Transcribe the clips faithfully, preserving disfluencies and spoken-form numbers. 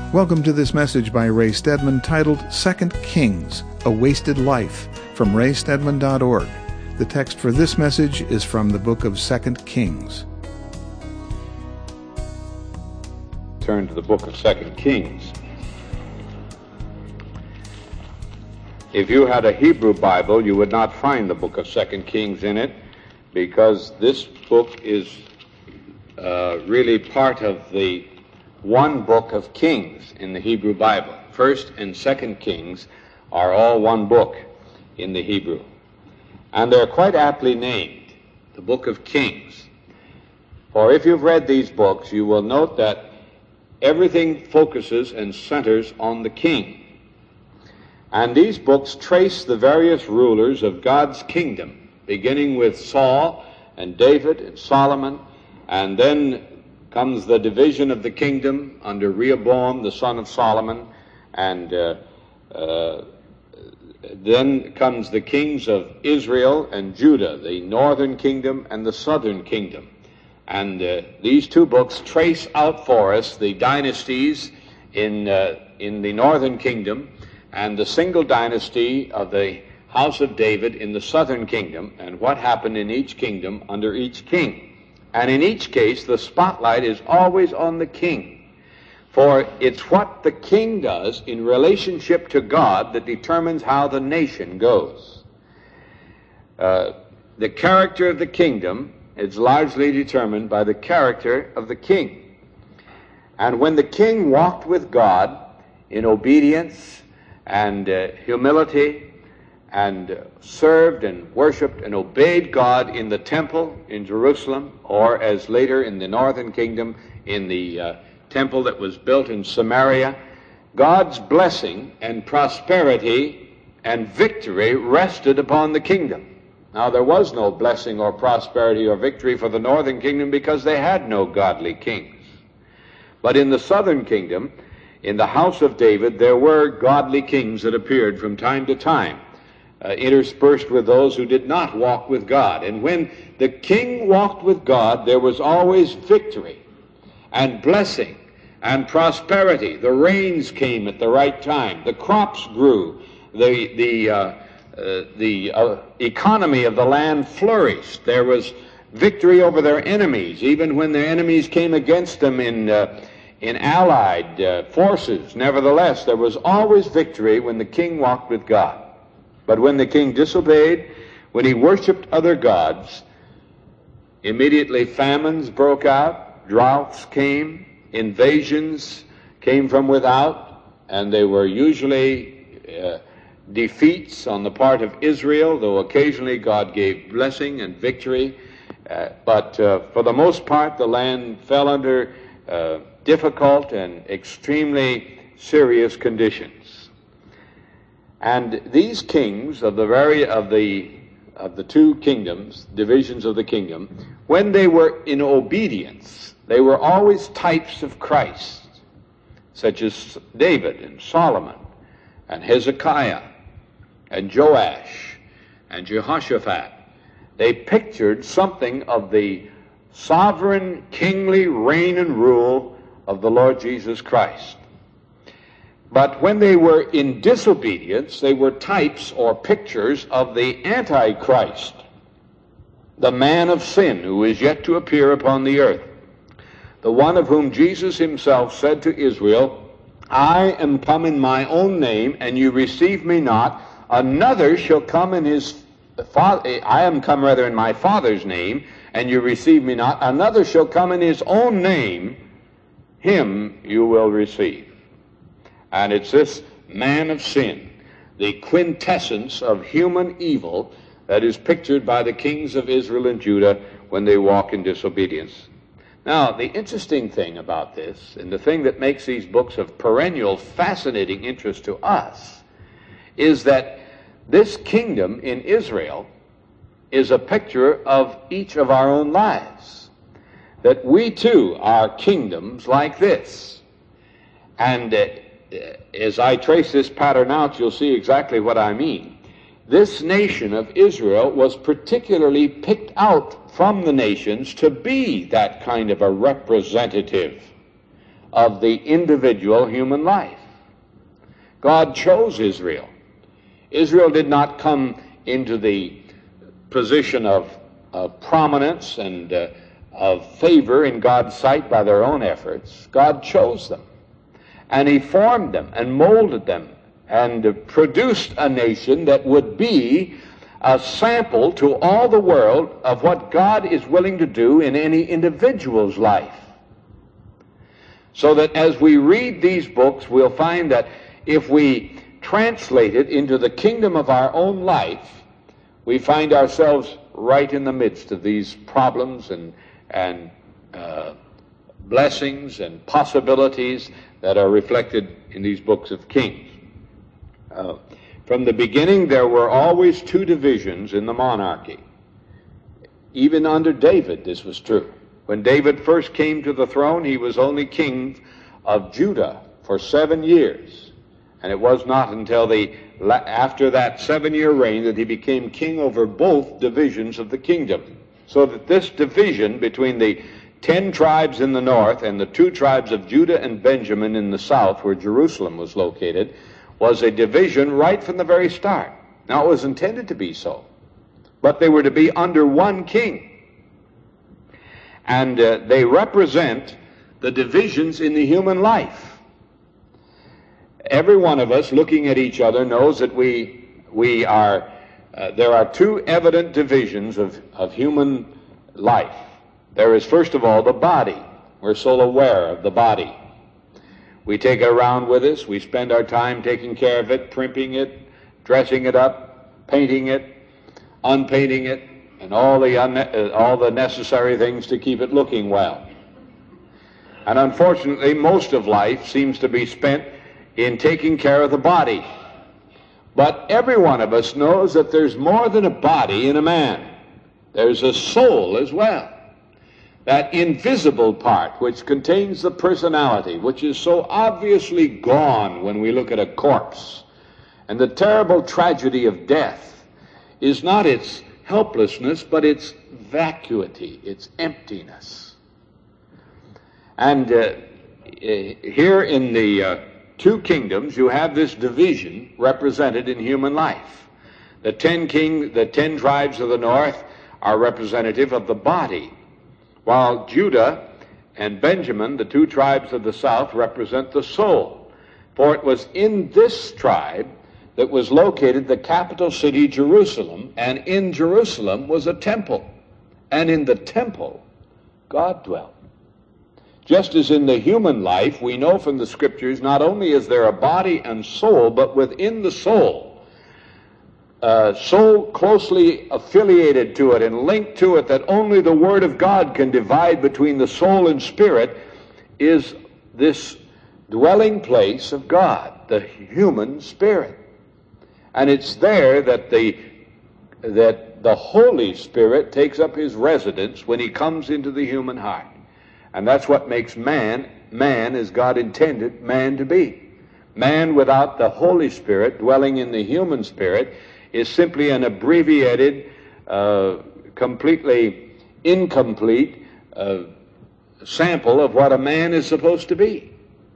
Welcome to this message by Ray Stedman titled Second Kings, A Wasted Life, from ray stedman dot org. The text for this message is from the book of Second Kings. Turn to the book of Second Kings. If you had a Hebrew Bible, you would not find the book of Second Kings in it, because this book is uh, really part of the one book of Kings in the Hebrew Bible. First and Second Kings are all one book in the Hebrew. And they're quite aptly named, the book of Kings. For if you've read these books, you will note that everything focuses and centers on the king. And these books trace the various rulers of God's kingdom, beginning with Saul and David and Solomon, and then comes the division of the kingdom under Rehoboam, the son of Solomon, and uh, uh, then comes the kings of Israel and Judah, the northern kingdom and the southern kingdom. And uh, these two books trace out for us the dynasties in, uh, in the northern kingdom and the single dynasty of the house of David in the southern kingdom, and what happened in each kingdom under each king. And in each case, the spotlight is always on the king. For it's what the king does in relationship to God that determines how the nation goes. Uh, the character of the kingdom is largely determined by the character of the king. And when the king walked with God in obedience and uh, humility, and uh, served and worshiped and obeyed God in the temple in Jerusalem, or as later in the northern kingdom, in the uh, temple that was built in Samaria, God's blessing and prosperity and victory rested upon the kingdom. Now, there was no blessing or prosperity or victory for the northern kingdom because they had no godly kings. But in the southern kingdom, in the house of David, there were godly kings that appeared from time to time, Uh, interspersed with those who did not walk with God. And when the king walked with God, there was always victory and blessing and prosperity. The rains came at the right time. The crops grew. The, the, uh, uh, the uh, economy of the land flourished. There was victory over their enemies, even when their enemies came against them in, uh, in allied uh, forces. Nevertheless, there was always victory when the king walked with God. But when the king disobeyed, when he worshipped other gods, immediately famines broke out, droughts came, invasions came from without, and they were usually uh, defeats on the part of Israel, though occasionally God gave blessing and victory. Uh, but uh, for the most part, the land fell under uh, difficult and extremely serious conditions. And these kings of the very of the of the two kingdoms, divisions of the kingdom, when they were in obedience, they were always types of Christ, such as David and Solomon and Hezekiah and Joash and Jehoshaphat. They pictured something of the sovereign kingly reign and rule of the Lord Jesus Christ. But when they were in disobedience, they were types or pictures of the Antichrist, the man of sin who is yet to appear upon the earth, the one of whom Jesus himself said to Israel, I am come in my own name, and you receive me not. Another shall come in his father, I am come rather in my Father's name, and you receive me not. Another shall come in his own name, him you will receive. And it's this man of sin, the quintessence of human evil, that is pictured by the kings of Israel and Judah when they walk in disobedience. Now, the interesting thing about this, and the thing that makes these books of perennial, fascinating interest to us, is that this kingdom in Israel is a picture of each of our own lives. That we too are kingdoms like this. And uh, as I trace this pattern out, you'll see exactly what I mean. This nation of Israel was particularly picked out from the nations to be that kind of a representative of the individual human life. God chose Israel. Israel did not come into the position of, of prominence and uh, of favor in God's sight by their own efforts. God chose them, and He formed them and molded them and uh, produced a nation that would be a sample to all the world of what God is willing to do in any individual's life. So that as we read these books, we'll find that if we translate it into the kingdom of our own life, we find ourselves right in the midst of these problems and, and uh, blessings and possibilities that are reflected in these books of Kings. Uh, from the beginning, there were always two divisions in the monarchy. Even under David, this was true. When David first came to the throne, he was only king of Judah for seven years. And it was not until the after that seven-year reign that he became king over both divisions of the kingdom. So that this division between the ten tribes in the north and the two tribes of Judah and Benjamin in the south, where Jerusalem was located, was a division right from the very start. Now, it was intended to be so, but they were to be under one king. And uh, they represent the divisions in the human life. Every one of us looking at each other knows that we we are uh, there are two evident divisions of, of human life. There is, first of all, the body. We're so aware of the body. We take it around with us. We spend our time taking care of it, primping it, dressing it up, painting it, unpainting it, and all the un- uh, all the necessary things to keep it looking well. And unfortunately, most of life seems to be spent in taking care of the body. But every one of us knows that there's more than a body in a man. There's a soul as well. That invisible part which contains the personality, which is so obviously gone when we look at a corpse. And the terrible tragedy of death is not its helplessness, but its vacuity, its emptiness. And uh, here in the uh, two kingdoms, you have this division represented in human life. The ten king, the ten tribes of the north are representative of the body, while Judah and Benjamin, the two tribes of the south, represent the soul. For it was in this tribe that was located the capital city, Jerusalem, and in Jerusalem was a temple, and in the temple God dwelt. Just as in the human life, we know from the Scriptures, not only is there a body and soul, but within the soul, uh, so closely affiliated to it and linked to it that only the Word of God can divide between the soul and spirit, is this dwelling place of God, the human spirit. And it's there that the that the Holy Spirit takes up his residence when he comes into the human heart. And that's what makes man, man as God intended man to be. Man without the Holy Spirit dwelling in the human spirit is simply an abbreviated, uh, completely incomplete uh, sample of what a man is supposed to be.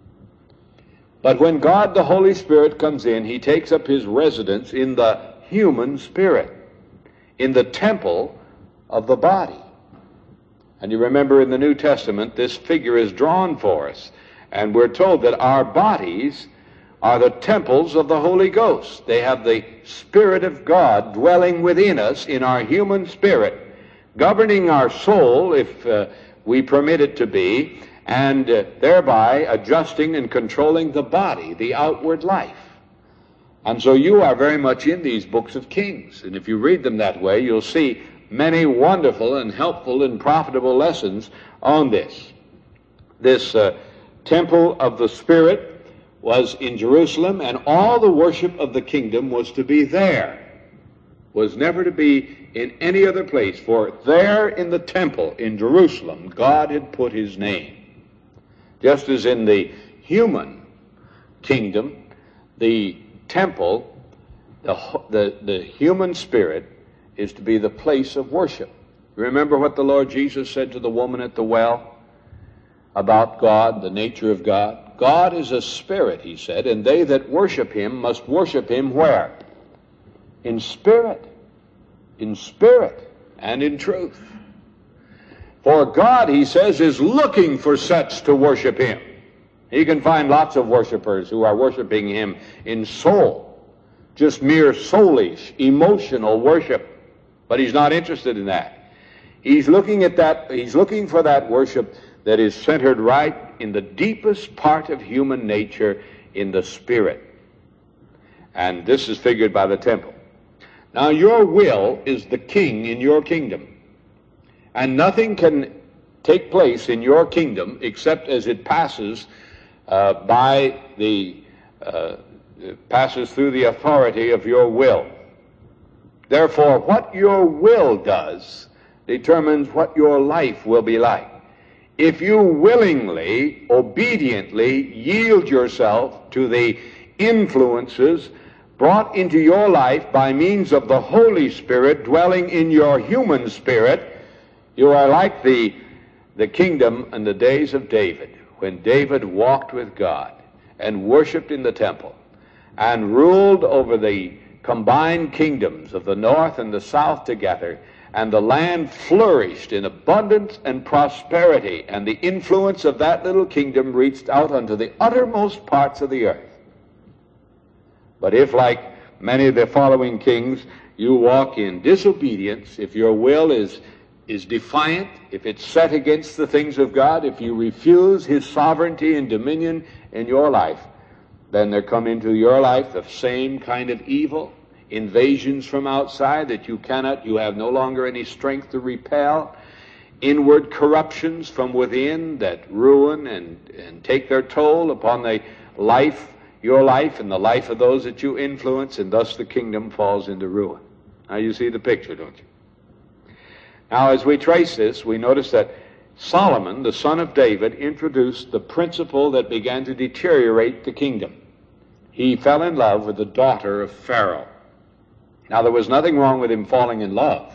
But when God the Holy Spirit comes in, he takes up his residence in the human spirit, in the temple of the body. And you remember in the New Testament, this figure is drawn for us. And we're told that our bodies are the temples of the Holy Ghost. They have the Spirit of God dwelling within us in our human spirit, governing our soul, if uh, we permit it to be, and uh, thereby adjusting and controlling the body, the outward life. And so you are very much in these books of Kings. And if you read them that way, you'll see many wonderful and helpful and profitable lessons on this. This uh, temple of the Spirit was in Jerusalem, and all the worship of the kingdom was to be there, was never to be in any other place, for there in the temple in Jerusalem, God had put his name. Just as in the human kingdom, the temple, the, the, the human spirit, is to be the place of worship. Remember what the Lord Jesus said to the woman at the well? about God, the nature of God. God is a spirit, he said, and they that worship him must worship him where? In spirit. In spirit and in truth. For God, he says, is looking for such to worship him. He can find lots of worshipers who are worshiping him in soul, just mere soulish, emotional worship. But he's not interested in that. He's looking at that, he's looking for that worship that is centered right in the deepest part of human nature, in the spirit. And this is figured by the temple. Now your will is the king in your kingdom. And nothing can take place in your kingdom except as it passes uh, by the, uh, passes through the authority of your will. Therefore, what your will does determines what your life will be like. If you willingly, obediently yield yourself to the influences brought into your life by means of the Holy Spirit dwelling in your human spirit, you are like the, the kingdom in the days of David, when David walked with God and worshiped in the temple and ruled over the combined kingdoms of the north and the south together, and the land flourished in abundance and prosperity, and the influence of that little kingdom reached out unto the uttermost parts of the earth. But if, like many of the following kings, you walk in disobedience, if your will is, is defiant, if it's set against the things of God, if you refuse his sovereignty and dominion in your life, then there come into your life the same kind of evil, invasions from outside that you cannot, you have no longer any strength to repel, inward corruptions from within that ruin and, and take their toll upon the life, your life and the life of those that you influence, and thus the kingdom falls into ruin. Now you see the picture, don't you? Now as we trace this, we notice that Solomon, the son of David, introduced the principle that began to deteriorate the kingdom. He fell in love with the daughter of Pharaoh. Now, there was nothing wrong with him falling in love.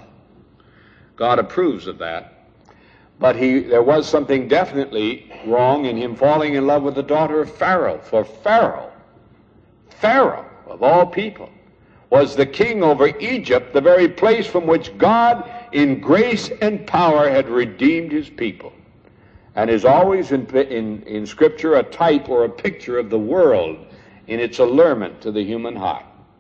God approves of that. But he, there was something definitely wrong in him falling in love with the daughter of Pharaoh. For Pharaoh, Pharaoh, of all people, was the king over Egypt, the very place from which God, in grace and power, had redeemed his people. And is always in, in, in Scripture a type or a picture of the world in its allurement to the human heart.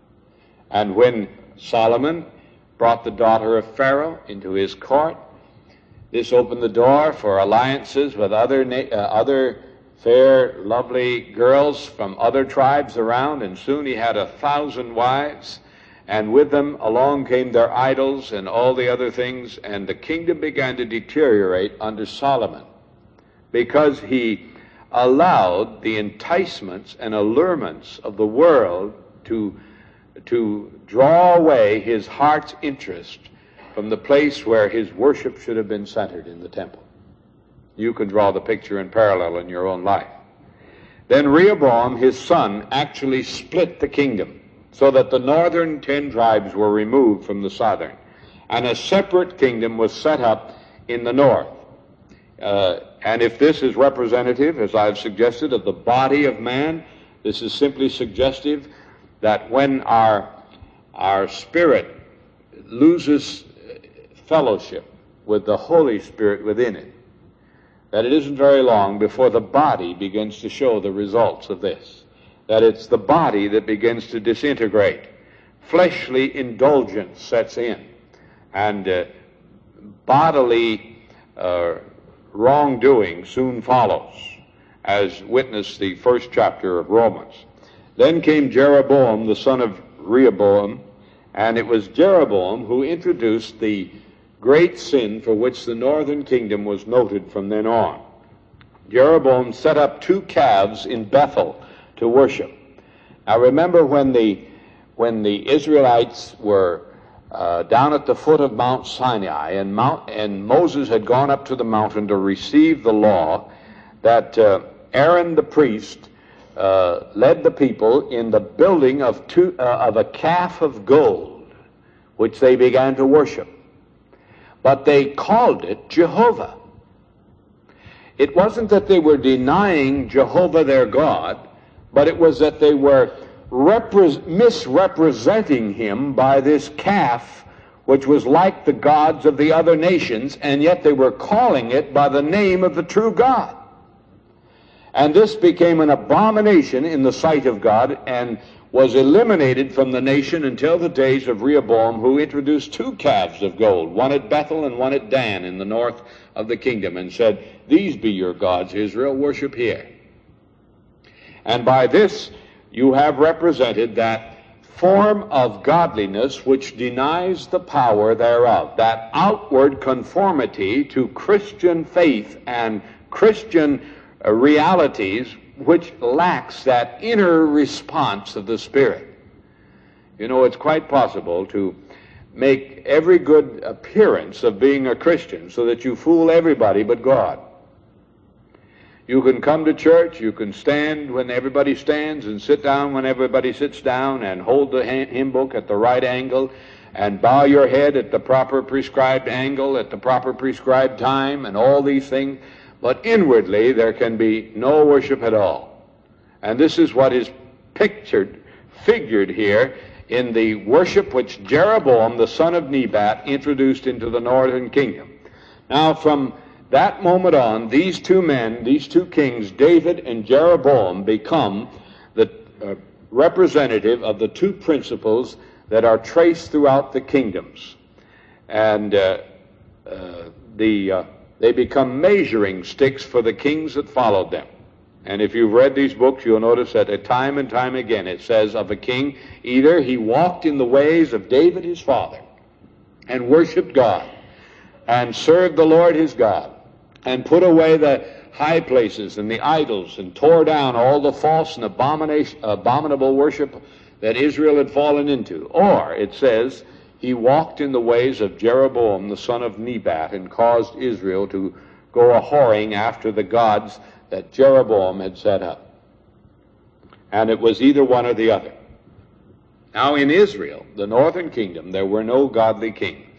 And when Solomon brought the daughter of Pharaoh into his court, this opened the door for alliances with other, uh, other fair, lovely girls from other tribes around, and soon he had a thousand wives, and with them along came their idols and all the other things, and the kingdom began to deteriorate under Solomon because he allowed the enticements and allurements of the world to to draw away his heart's interest from the place where his worship should have been centered, in the temple. You can draw the picture in parallel in your own life. Then Rehoboam, his son, actually split the kingdom so that the northern ten tribes were removed from the southern, and a separate kingdom was set up in the north. Uh, and if this is representative, as I've suggested, of the body of man, this is simply suggestive that when our, our spirit loses fellowship with the Holy Spirit within it, that it isn't very long before the body begins to show the results of this. That it's the body that begins to disintegrate. Fleshly indulgence sets in, and uh, bodily uh, wrongdoing soon follows, as witnessed the first chapter of Romans. Then came Jeroboam, the son of Rehoboam, and it was Jeroboam who introduced the great sin for which the northern kingdom was noted from then on. Jeroboam set up two calves in Bethel to worship. Now remember, when the when the Israelites were uh, down at the foot of Mount Sinai, and Mount and Moses had gone up to the mountain to receive the law, that uh, Aaron the priest uh, led the people in the building of two uh, of a calf of gold, which they began to worship. But they called it Jehovah. It wasn't that they were denying Jehovah their God, but it was that they were repre- misrepresenting him by this calf, which was like the gods of the other nations, and yet they were calling it by the name of the true God. And this became an abomination in the sight of God, and was eliminated from the nation until the days of Rehoboam, who introduced two calves of gold, one at Bethel and one at Dan in the north of the kingdom, and said, "These be your gods, Israel, worship here." And by this you have represented that form of godliness which denies the power thereof, that outward conformity to Christian faith and Christian uh, realities, which lacks that inner response of the Spirit. You know, it's quite possible to make every good appearance of being a Christian so that you fool everybody but God. You can come to church, you can stand when everybody stands and sit down when everybody sits down, and hold the hymn book at the right angle, and bow your head at the proper prescribed angle, at the proper prescribed time, and all these things. But inwardly there can be no worship at all. And this is what is pictured, figured here in the worship which Jeroboam, the son of Nebat, introduced into the northern kingdom. Now from that moment on, these two men, these two kings, David and Jeroboam, become the uh, representative of the two principles that are traced throughout the kingdoms. And uh, uh, the... Uh, They become measuring sticks for the kings that followed them. And if you've read these books, you'll notice that at time and time again it says of a king, either he walked in the ways of David his father, and worshiped God, and served the Lord his God, and put away the high places and the idols, and tore down all the false and abomination, abominable worship that Israel had fallen into. Or it says, he walked in the ways of Jeroboam the son of Nebat, and caused Israel to go a-whoring after the gods that Jeroboam had set up. And it was either one or the other. Now in Israel, the northern kingdom, there were no godly kings.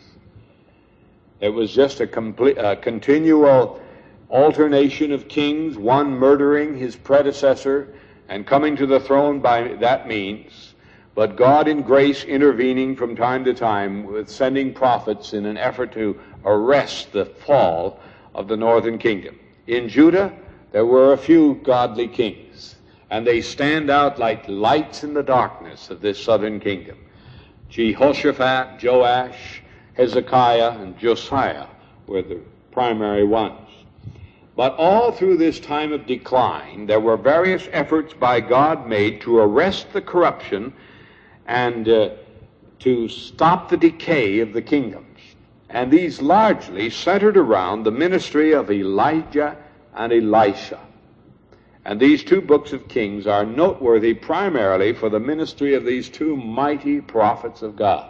It was just a, complete, a continual alternation of kings, one murdering his predecessor and coming to the throne by that means. But God in grace intervening from time to time with sending prophets in an effort to arrest the fall of the northern kingdom. In Judah, there were a few godly kings, and they stand out like lights in the darkness of this southern kingdom. Jehoshaphat, Joash, Hezekiah, and Josiah were the primary ones. But all through this time of decline, there were various efforts by God made to arrest the corruption and uh, to stop the decay of the kingdoms. And these largely centered around the ministry of Elijah and Elisha. And these two books of Kings are noteworthy primarily for the ministry of these two mighty prophets of God,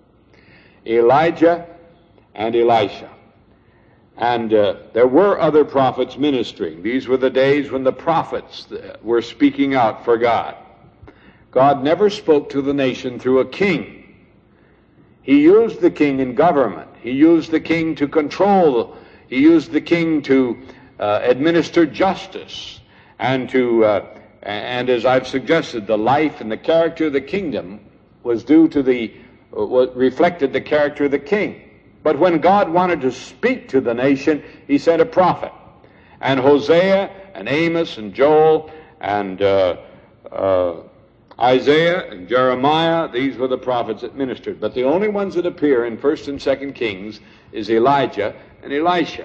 Elijah and Elisha. And uh, there were other prophets ministering. These were the days when the prophets were speaking out for God. God never spoke to the nation through a king. He used the king in government. He used the king to control. He used the king to uh, administer justice, and to, uh, and as I've suggested, the life and the character of the kingdom was due to the, uh, what reflected the character of the king. But when God wanted to speak to the nation, he sent a prophet. And Hosea and Amos and Joel and uh, uh, Isaiah and Jeremiah, these were the prophets that ministered. But the only ones that appear in First and Second Kings is Elijah and Elisha.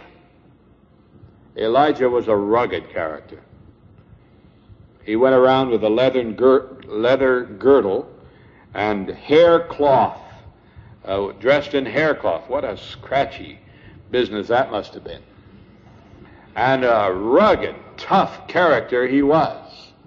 Elijah was a rugged character. He went around with a leather, gir- leather girdle and hair cloth, uh, dressed in hair cloth. What a scratchy business that must have been. And a rugged, tough character he was.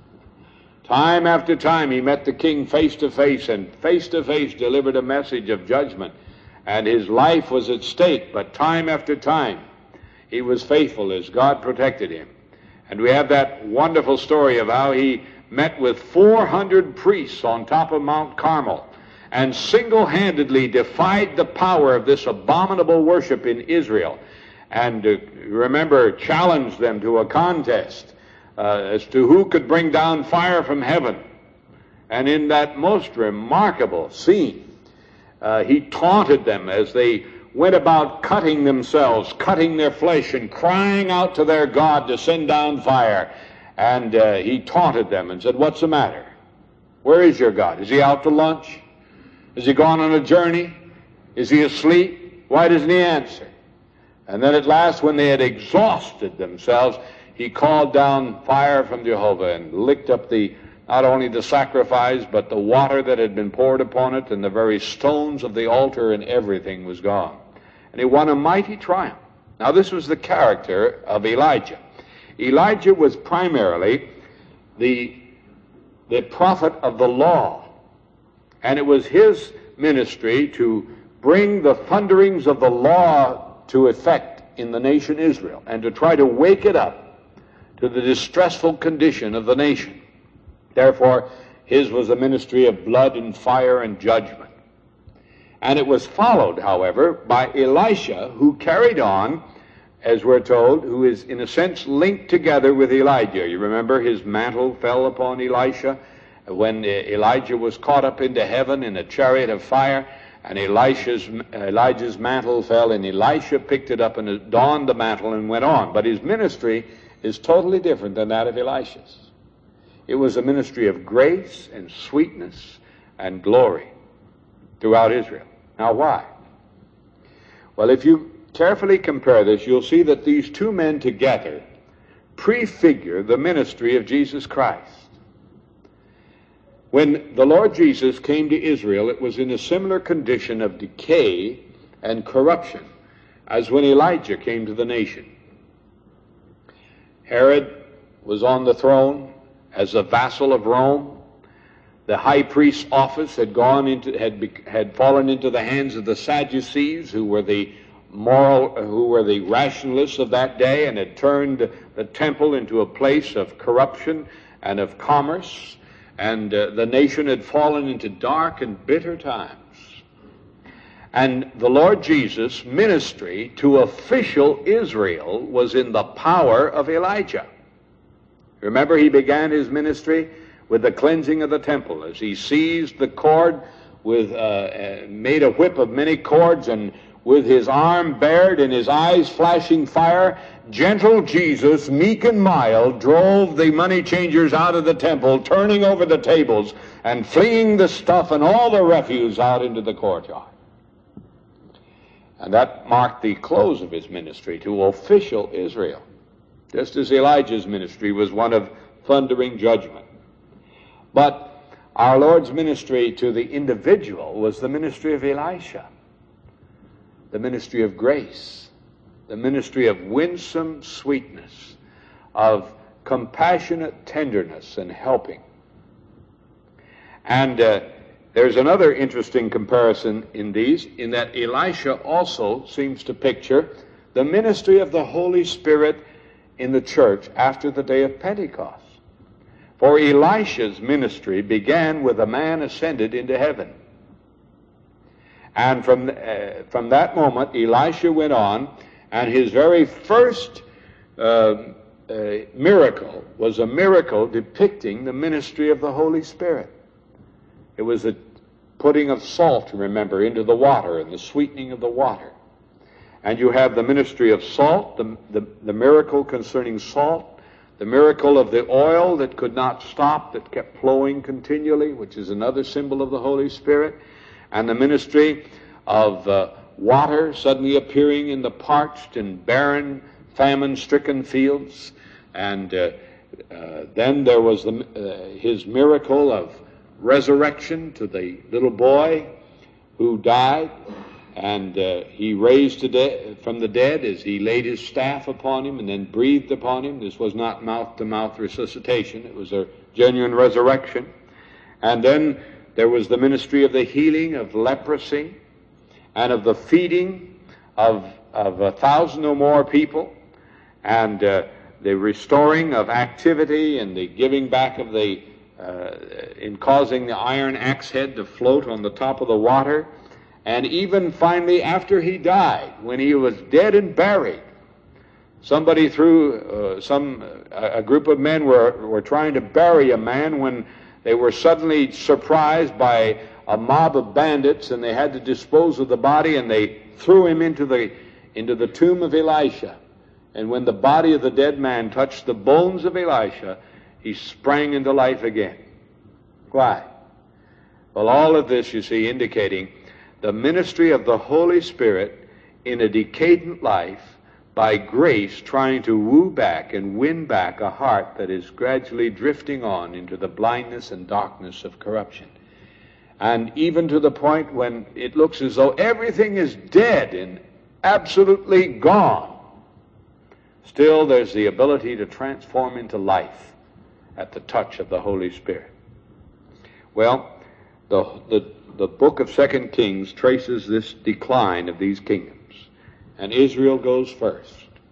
Time after time he met the king face to face, and face to face delivered a message of judgment, and his life was at stake. But time after time he was faithful as God protected him. And we have that wonderful story of how he met with four hundred priests on top of Mount Carmel and single-handedly defied the power of this abominable worship in Israel. and uh, remember, challenged them to a contest uh, as to who could bring down fire from heaven. And in that most remarkable scene, uh, he taunted them as they went about cutting themselves, cutting their flesh, and crying out to their God to send down fire. And uh, he taunted them and said, "What's the matter? Where is your God? Is he out to lunch? Has he gone on a journey? Is he asleep? Why doesn't he answer?" And then at last, when they had exhausted themselves, he called down fire from Jehovah and licked up the not only the sacrifice, but the water that had been poured upon it, and the very stones of the altar, and everything was gone. And he won a mighty triumph. Now, this was the character of Elijah. Elijah was primarily the, the prophet of the law, and it was his ministry to bring the thunderings of the law to effect in the nation Israel, and to try to wake it up to the distressful condition of the nation. Therefore, his was a ministry of blood and fire and judgment. And it was followed, however, by Elisha, who carried on, as we're told, who is in a sense linked together with Elijah. You remember his mantle fell upon Elisha when Elijah was caught up into heaven in a chariot of fire, and Elisha's, Elijah's mantle fell, and Elisha picked it up and donned the mantle and went on. But his ministry is totally different than that of Elisha's. It was a ministry of grace and sweetness and glory throughout Israel. Now, why? Well, if you carefully compare this, you'll see that these two men together prefigure the ministry of Jesus Christ. When the Lord Jesus came to Israel, it was in a similar condition of decay and corruption as when Elijah came to the nation. Herod was on the throne as a vassal of Rome. The high priest's office had gone into had had fallen into the hands of the Sadducees, who were the moral, who were the rationalists of that day, and had turned the temple into a place of corruption and of commerce, and uh, the nation had fallen into dark and bitter times. And the Lord Jesus' ministry to official Israel was in the power of Elijah. Remember, he began his ministry with the cleansing of the temple, as he seized the cord with, uh, uh, made a whip of many cords, and with his arm bared and his eyes flashing fire, gentle Jesus, meek and mild, drove the money changers out of the temple, turning over the tables and flinging the stuff and all the refuse out into the courtyard. And that marked the close of his ministry to official Israel, just as Elijah's ministry was one of thundering judgment. But our Lord's ministry to the individual was the ministry of Elisha, the ministry of grace, the ministry of winsome sweetness, of compassionate tenderness and helping. And uh, there's another interesting comparison in these, in that Elisha also seems to picture the ministry of the Holy Spirit in the church after the day of Pentecost. For Elisha's ministry began with a man ascended into heaven. And from, uh, from that moment, Elisha went on, and his very first uh, uh, miracle was a miracle depicting the ministry of the Holy Spirit. It was the putting of salt, remember, into the water and the sweetening of the water. And you have the ministry of salt, the, the, the miracle concerning salt, the miracle of the oil that could not stop, that kept flowing continually, which is another symbol of the Holy Spirit, and the ministry of uh, water suddenly appearing in the parched and barren, famine-stricken fields. And uh, uh, then there was the, uh, his miracle of resurrection to the little boy who died, and uh, he raised to de- from the dead as he laid his staff upon him and then breathed upon him. This was not mouth-to-mouth resuscitation. It was a genuine resurrection. And then there was the ministry of the healing of leprosy and of the feeding of, of a thousand or more people, and uh, the restoring of activity and the giving back of the, uh, in causing the iron axe head to float on the top of the water. And even finally, after he died, when he was dead and buried, Somebody threw, uh, some, uh, a group of men were, were trying to bury a man when they were suddenly surprised by a mob of bandits, and they had to dispose of the body, and they threw him into the, into the tomb of Elisha. And when the body of the dead man touched the bones of Elisha, he sprang into life again. Why? Well, all of this, you see, indicating the ministry of the Holy Spirit in a decadent life, by grace trying to woo back and win back a heart that is gradually drifting on into the blindness and darkness of corruption. And even to the point when it looks as though everything is dead and absolutely gone, still there's the ability to transform into life at the touch of the Holy Spirit. Well, the, the, the book of Second Kings traces this decline of these kingdoms. And Israel goes first,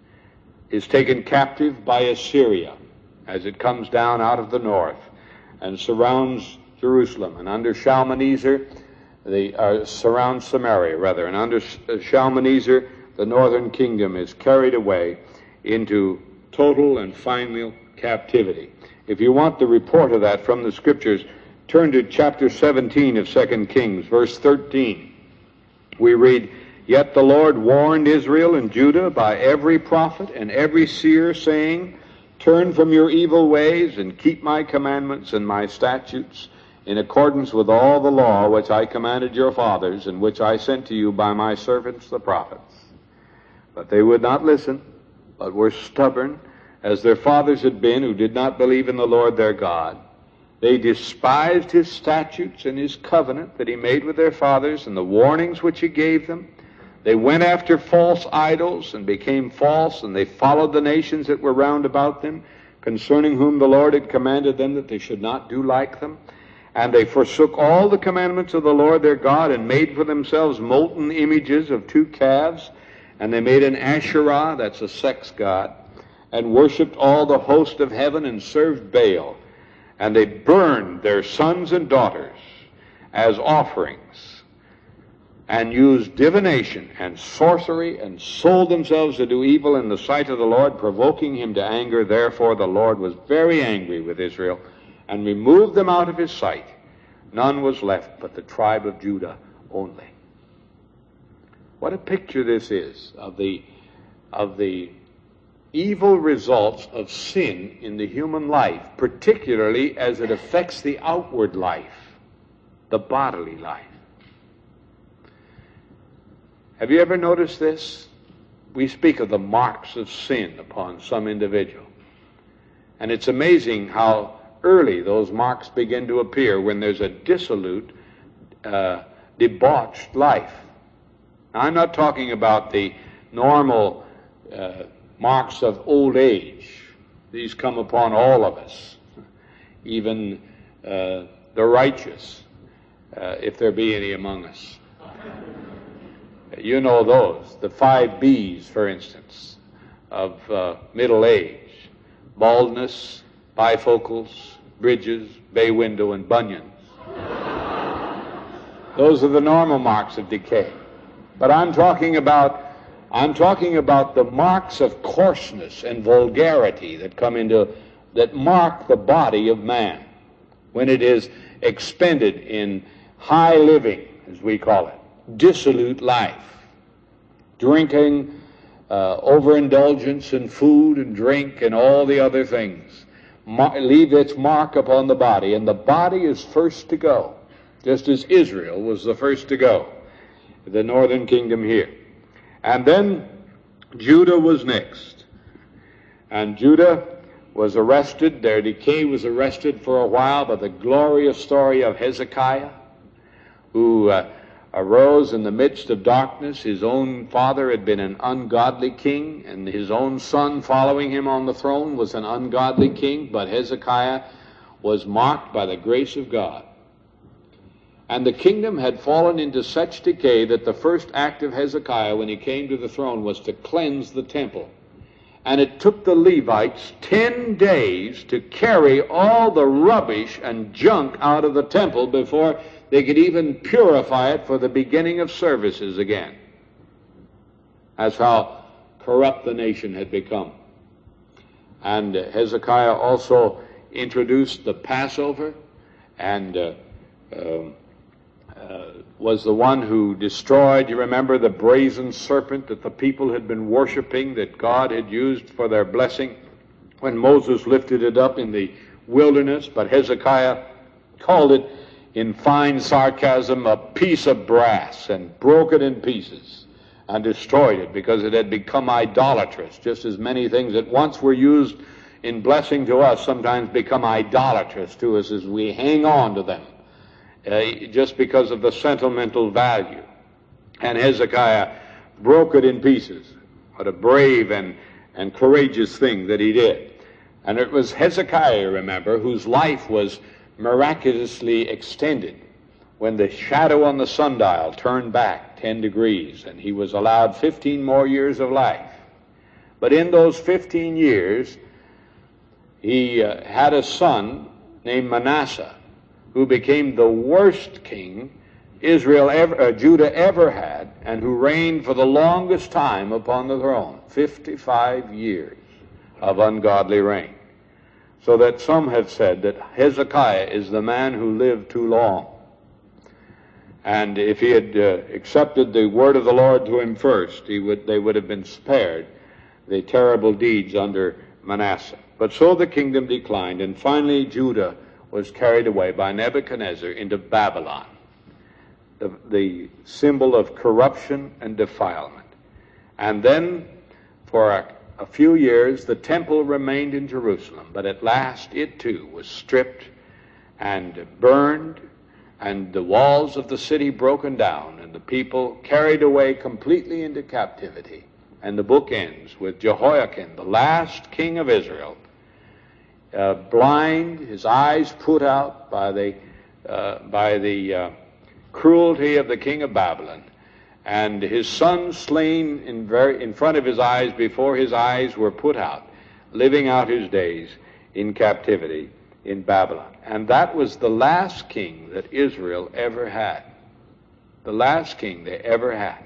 is taken captive by Assyria as it comes down out of the north and surrounds Jerusalem. And under Shalmaneser, the uh, surrounds Samaria, rather. And under Shalmaneser, the northern kingdom is carried away into total and final captivity. If you want the report of that from the Scriptures, turn to chapter seventeen of Second Kings, verse thirteen. We read, "Yet the Lord warned Israel and Judah by every prophet and every seer, saying, Turn from your evil ways and keep my commandments and my statutes, in accordance with all the law which I commanded your fathers, and which I sent to you by my servants the prophets. But they would not listen, but were stubborn, as their fathers had been, who did not believe in the Lord their God. They despised his statutes and his covenant that he made with their fathers, and the warnings which he gave them. They went after false idols and became false, and they followed the nations that were round about them, concerning whom the Lord had commanded them that they should not do like them. And they forsook all the commandments of the Lord their God, and made for themselves molten images of two calves. And they made an Asherah, that's a sex god, and worshipped all the host of heaven, and served Baal. And they burned their sons and daughters as offerings, and used divination and sorcery, and sold themselves to do evil in the sight of the Lord, provoking him to anger. Therefore the Lord was very angry with Israel, and removed them out of his sight. None was left but the tribe of Judah only." What a picture this is of the, of the evil results of sin in the human life, particularly as it affects the outward life, the bodily life. Have you ever noticed this? We speak of the marks of sin upon some individual. And it's amazing how early those marks begin to appear when there's a dissolute, uh, debauched life. Now, I'm not talking about the normal uh, marks of old age. These come upon all of us, even uh, the righteous, uh, if there be any among us. You know those, the five B's, for instance, of uh, middle age: baldness, bifocals, bridges, bay window, and bunions. Those are the normal marks of decay. But I'm talking about I'm talking about the marks of coarseness and vulgarity that come into, that mark the body of man when it is expended in high living, as we call it, dissolute life, drinking, uh, overindulgence in food and drink and all the other things, Mar- leave its mark upon the body, and the body is first to go, just as Israel was the first to go, the northern kingdom here. And then Judah was next. And Judah was arrested. Their decay was arrested for a while by the glorious story of Hezekiah, who uh, arose in the midst of darkness. His own father had been an ungodly king, and his own son following him on the throne was an ungodly king. But Hezekiah was marked by the grace of God. And the kingdom had fallen into such decay that the first act of Hezekiah when he came to the throne was to cleanse the temple. And it took the Levites ten days to carry all the rubbish and junk out of the temple before they could even purify it for the beginning of services again. That's how corrupt the nation had become. And Hezekiah also introduced the Passover, and uh, uh, uh, was the one who destroyed, you remember, the brazen serpent that the people had been worshiping, that God had used for their blessing, when Moses lifted it up in the wilderness. But Hezekiah called it, in fine sarcasm, a piece of brass, and broke it in pieces and destroyed it, because it had become idolatrous, just as many things that once were used in blessing to us sometimes become idolatrous to us as we hang on to them, uh, just because of the sentimental value. And Hezekiah broke it in pieces. What a brave and, and courageous thing that he did. And it was Hezekiah, remember, whose life was miraculously extended when the shadow on the sundial turned back ten degrees, and he was allowed fifteen more years of life. But in those fifteen years, he uh, had a son named Manasseh, who became the worst king Israel ever, uh, Judah ever had, and who reigned for the longest time upon the throne, fifty-five years of ungodly reign. So that some have said that Hezekiah is the man who lived too long. And if he had uh, accepted the word of the Lord to him first, he would, they would have been spared the terrible deeds under Manasseh. But so the kingdom declined, and finally Judah was carried away by Nebuchadnezzar into Babylon, the, the symbol of corruption and defilement. And then for a, a few years the temple remained in Jerusalem, but at last it too was stripped and burned, and the walls of the city broken down, and the people carried away completely into captivity. And the book ends with Jehoiakim, the last king of Israel, uh, blind, his eyes put out by the uh, by the uh, cruelty of the king of Babylon, and his son slain in very in front of his eyes before his eyes were put out, living out his days in captivity in Babylon. And that was the last king that Israel ever had. The last king they ever had.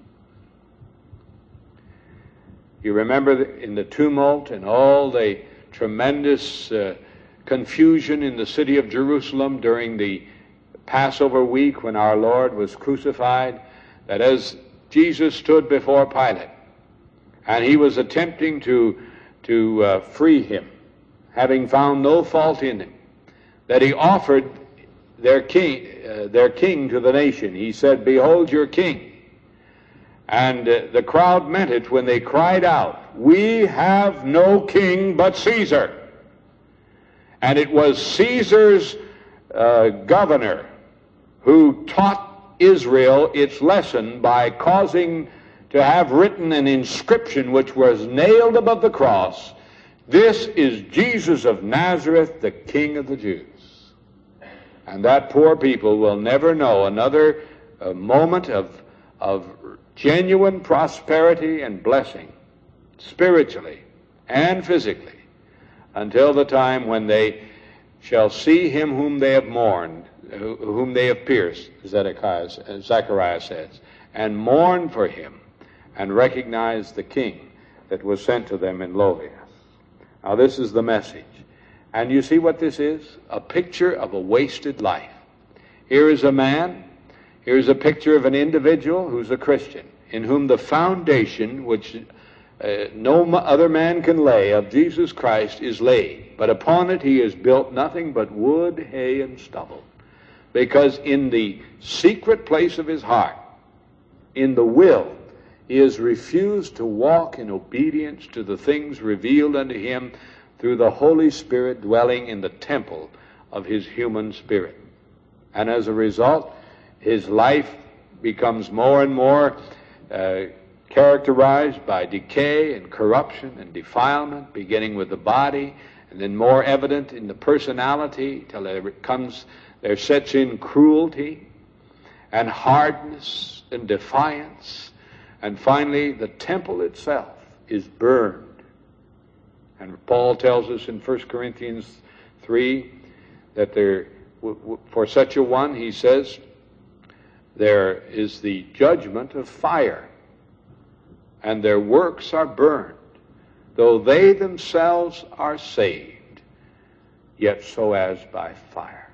You remember in the tumult and all the tremendous uh, confusion in the city of Jerusalem during the Passover week when our Lord was crucified, that as Jesus stood before Pilate and he was attempting to, to uh, free him, having found no fault in him, that he offered their king, uh, their king to the nation. He said, "Behold your king." And uh, the crowd meant it when they cried out, "We have no king but Caesar." And it was Caesar's uh, governor who taught Israel its lesson by causing to have written an inscription which was nailed above the cross, "This is Jesus of Nazareth, the King of the Jews." And that poor people will never know another uh, moment of, of genuine prosperity and blessing, spiritually and physically, until the time when they shall see him whom they have mourned, whom they have pierced, Zechariah says, and mourn for him, and recognize the king that was sent to them in Lovias. Now this is the message. And you see what this is? A picture of a wasted life. Here is a man, here is a picture of an individual who's a Christian, in whom the foundation, which uh, no other man can lay, of Jesus Christ is laid. But upon it he has built nothing but wood, hay, and stubble. Because in the secret place of his heart, in the will, he has refused to walk in obedience to the things revealed unto him through the Holy Spirit dwelling in the temple of his human spirit. And as a result, his life becomes more and more uh, characterized by decay and corruption and defilement, beginning with the body, and then more evident in the personality, till there comes, there sets in cruelty and hardness and defiance. And finally, the temple itself is burned. And Paul tells us in First Corinthians three that there, for such a one, he says, there is the judgment of fire. and their works are burned, though they themselves are saved, yet so as by fire.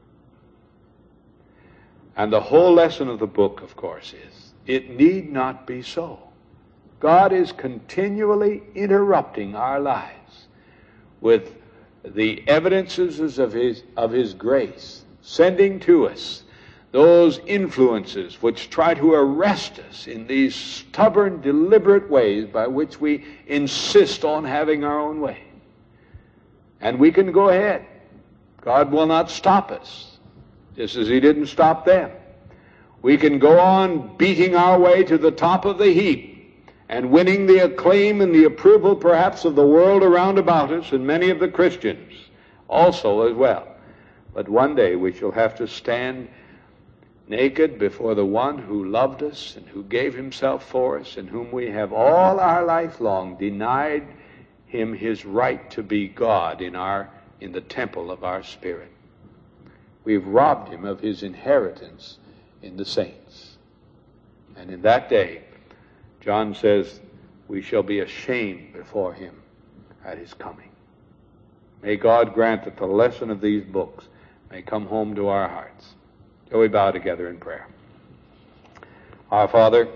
And the whole lesson of the book, of course, is it need not be so. God is continually interrupting our lives with the evidences of his, of his grace, sending to us those influences which try to arrest us in these stubborn, deliberate ways by which we insist on having our own way. And we can go ahead. God will not stop us, just as he didn't stop them. We can go on beating our way to the top of the heap and winning the acclaim and the approval perhaps of the world around about us and many of the Christians also as well. But one day we shall have to stand naked before the one who loved us and who gave himself for us and whom we have all our life long denied him his right to be God in our in the temple of our spirit. We've robbed him of his inheritance in the saints. And in that day, John says, we shall be ashamed before him at his coming. May God grant that the lesson of these books may come home to our hearts. Shall we bow together in prayer? Our Father,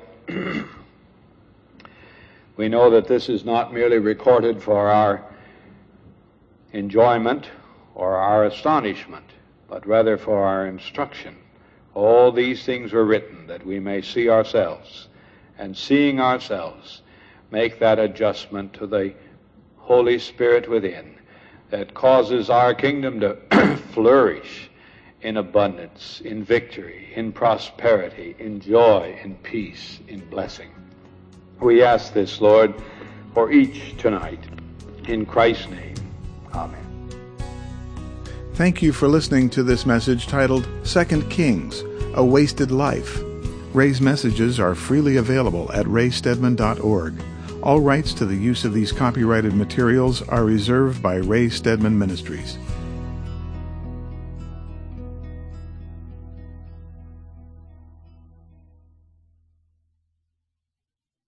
we know that this is not merely recorded for our enjoyment or our astonishment, but rather for our instruction. All these things were written that we may see ourselves, and seeing ourselves, make that adjustment to the Holy Spirit within that causes our kingdom to flourish in abundance, in victory, in prosperity, in joy, in peace, in blessing. We ask this, Lord, for each tonight. In Christ's name, amen. Thank you for listening to this message titled Second Kings, A Wasted Life. Ray's messages are freely available at ray stedman dot org. All rights to the use of these copyrighted materials are reserved by Ray Stedman Ministries.